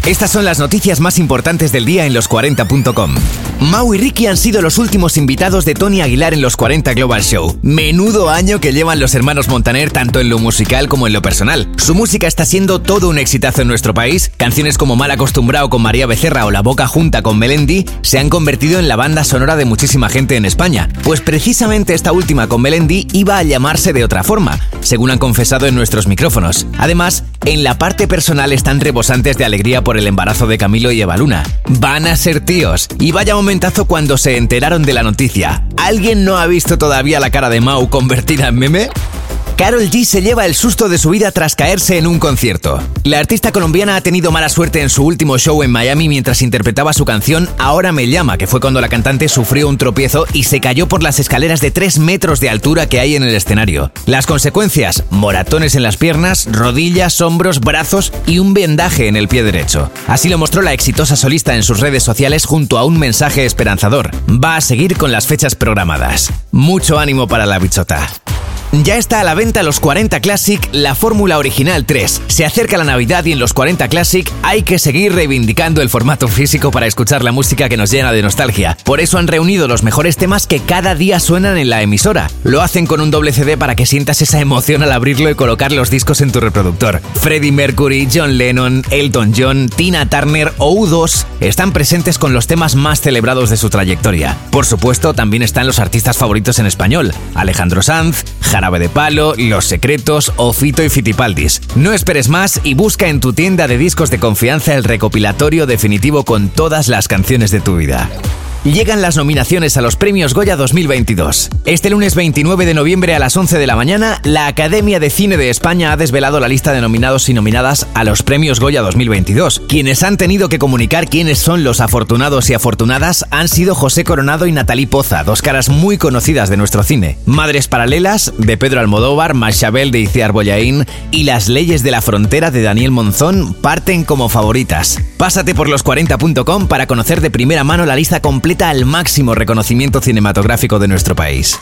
Estas son las noticias más importantes del día en los40.com. Mau y Ricky han sido los últimos invitados de Tony Aguilar en los 40 Global Show. Menudo año que llevan los hermanos Montaner tanto en lo musical como en lo personal. Su música está siendo todo un exitazo en nuestro país. Canciones como Mal Acostumbrado con María Becerra o La Boca Junta con Melendi se han convertido en la banda sonora de muchísima gente en España. Pues precisamente esta última con Melendi iba a llamarse de otra forma, según han confesado en nuestros micrófonos. Además, en la parte personal están rebosantes de alegría por el embarazo de Camilo y Eva Luna. Van a ser tíos. Y vaya momentazo cuando se enteraron de la noticia. ¿Alguien no ha visto todavía la cara de Mau convertida en meme? Karol G se lleva el susto de su vida tras caerse en un concierto. La artista colombiana ha tenido mala suerte en su último show en Miami mientras interpretaba su canción Ahora me llama, que fue cuando la cantante sufrió un tropiezo y se cayó por las escaleras de 3 metros de altura que hay en el escenario. Las consecuencias: moratones en las piernas, rodillas, hombros, brazos y un vendaje en el pie derecho. Así lo mostró la exitosa solista en sus redes sociales junto a un mensaje esperanzador. Va a seguir con las fechas programadas. Mucho ánimo para la bichota. Ya está a la venta los 40 Classic, la fórmula original 3. Se acerca la Navidad y en los 40 Classic hay que seguir reivindicando el formato físico para escuchar la música que nos llena de nostalgia. Por eso han reunido los mejores temas que cada día suenan en la emisora. Lo hacen con un doble CD para que sientas esa emoción al abrirlo y colocar los discos en tu reproductor. Freddie Mercury, John Lennon, Elton John, Tina Turner o U2 están presentes con los temas más celebrados de su trayectoria. Por supuesto, también están los artistas favoritos en español: Alejandro Sanz, Jarabe de Palo, Los Secretos o Fito y Fitipaldis. No esperes más y busca en tu tienda de discos de confianza el recopilatorio definitivo con todas las canciones de tu vida. Llegan las nominaciones a los Premios Goya 2022. Este lunes 29 de noviembre a las 11 de la mañana, la Academia de Cine de España ha desvelado la lista de nominados y nominadas a los Premios Goya 2022. Quienes han tenido que comunicar quiénes son los afortunados y afortunadas han sido José Coronado y Natalie Poza, dos caras muy conocidas de nuestro cine. Madres Paralelas, de Pedro Almodóvar, Machabel, de Itziar Bollaín, y Las Leyes de la Frontera, de Daniel Monzón, parten como favoritas. Pásate por los40.com para conocer de primera mano la lista completa al máximo reconocimiento cinematográfico de nuestro país.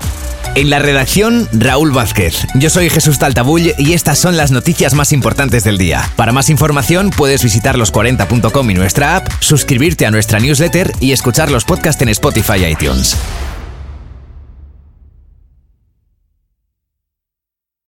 En la redacción, Raúl Vázquez. Yo soy Jesús Taltabull y estas son las noticias más importantes del día. Para más información puedes visitar los40.com y nuestra app, suscribirte a nuestra newsletter y escuchar los podcasts en Spotify y iTunes.